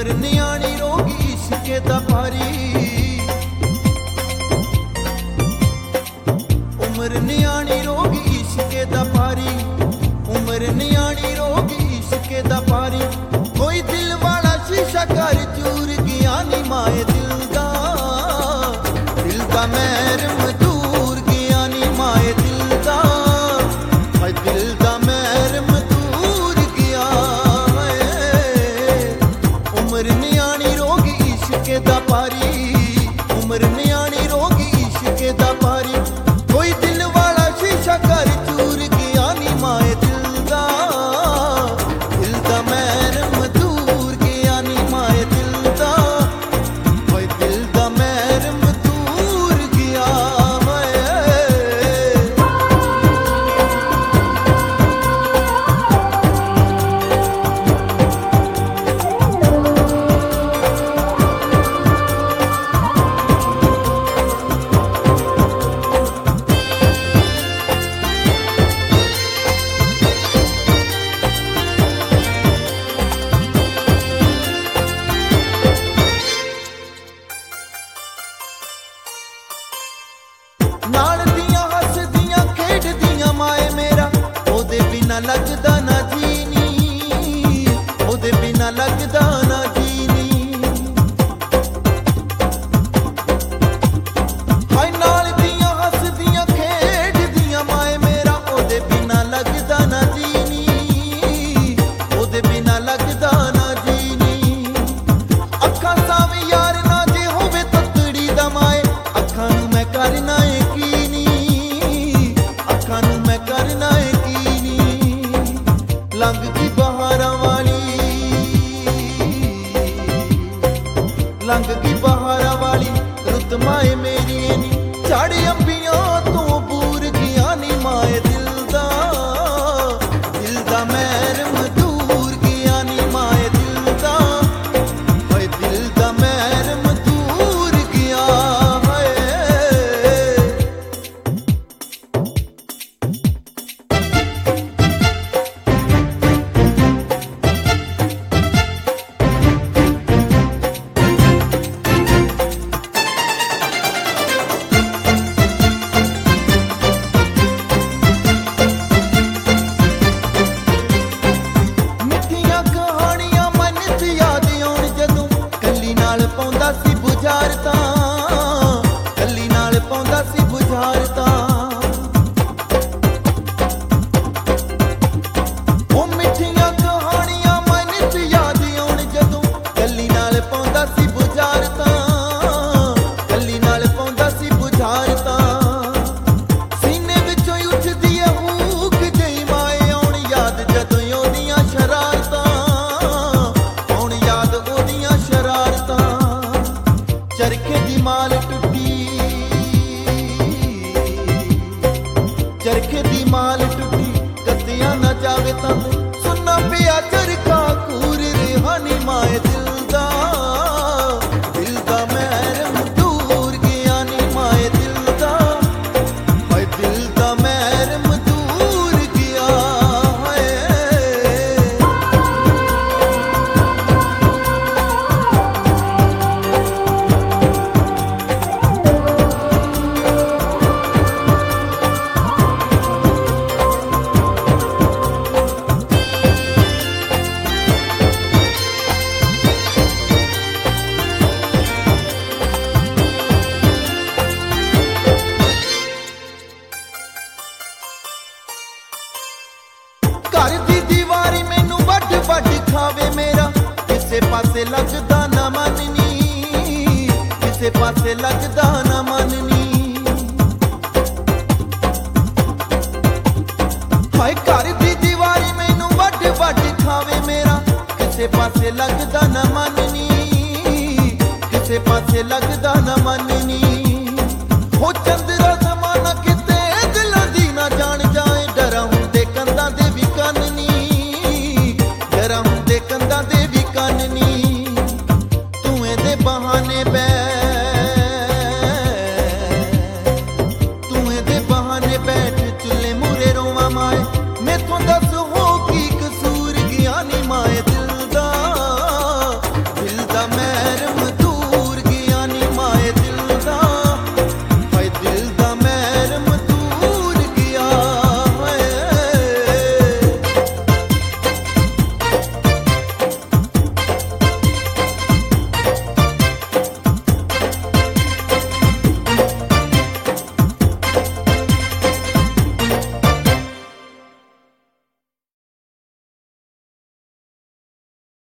उम्र न्याणी रोगी इश्के दा भारी, उम्र न्याणी रोगी इश्के दा भारी, उम्र न्याणी रोगी इश्के दा भारी। कोई दिल वाला शीशा कर चूर गया नी माए दिल दा महरम दूर गया नी माए दिल दा, दिल दा महरम दूर गया। उम्र न्याणी रोगी इश्के दा भारी, उम्र न्याणी रोगी इश्के दा भारी। कोई दिल वाला शीशा कर चूर गया नी माए दिल दा महरम दूर गया नी माए दिल दा, दिल दा महरम दूर गया। नाल दियां हसदियां खेडदियां माए मेरा, ओदे बिना लगदा ना जीनी, ओदे बिना लगदा ना जीनी। हाय नाल दियां हसदियां खेडदियां माए मेरा, ओदे बिना लगदा ना जीनी, ओदे बिना लगदा ना जीनी। अखां सावे यार ना जे होवे ततड़ी दा माए, अखां नूं मैं करना लंघ की बहारां वाली, लंघ की बहारां वाली रुत माए मेरी नी, झाड़ी अंबियां तो बूर गया नी माए दिल दा महरम दूर गया नी माए दिल दा, दिल दा महरम दूर गया। पाउंदा सी बुझारता, कली नाल पाउंदा सी बुझारता। ओ मिठियां कहानियां मन च याद आउण जदों, कली नाल पाउंदा सी बुझारता, कली नाल पाउंदा सी बुझारता। सीने विचों उठदी है हूक जई माए, आउण याद जदों ओदियां शरारतां, आउण याद ओदियां शरारतां। चरखे दी माल टुटी, चरखे दी माल टुटी, कतिया ना जावे तां सुनना पिया चरखा कूर रिहानी माए दिल दा महरम दूर गया नी माए दिल दा महरम दूर गया। घर दी दीवारी मैनू वड वड खावे मेरा, किसे पासे लगदा ना मननी, किसे पासे लगदा ना मननी। हाय घर दी दीवारी मैनू वड वड खावे मेरा, किसे पासे लगदा ना मननी, किसे पासे लगदा ना मननी।